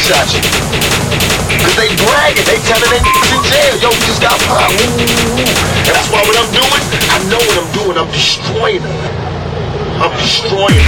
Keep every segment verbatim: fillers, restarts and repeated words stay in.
at you. Cause they bragging, they telling they in jail. Yo, we just got popped. And that's why what I'm doing, I know what I'm doing. I'm destroying them. I'm destroying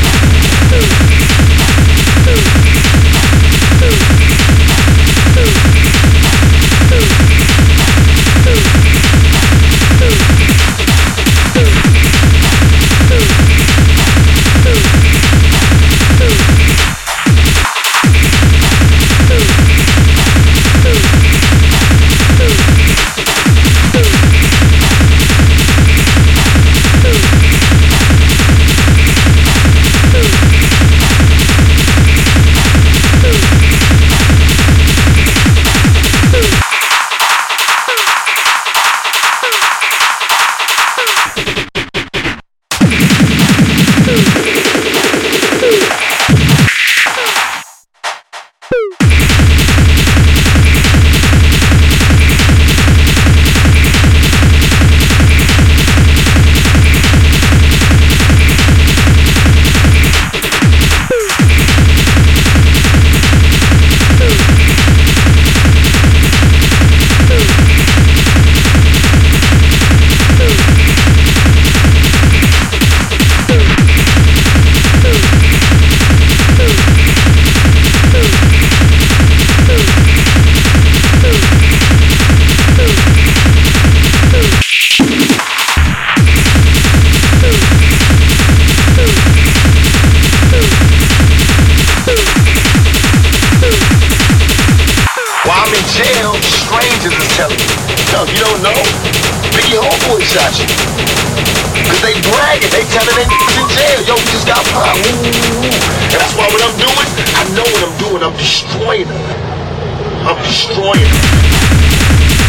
jail, strangers is telling you. Yo, you don't know? Biggie homeboy shot you. Cause they bragging, they telling they in jail. Yo, we just got popped. And that's why what I'm doing, I know what I'm doing. I'm destroying them. I'm destroying them.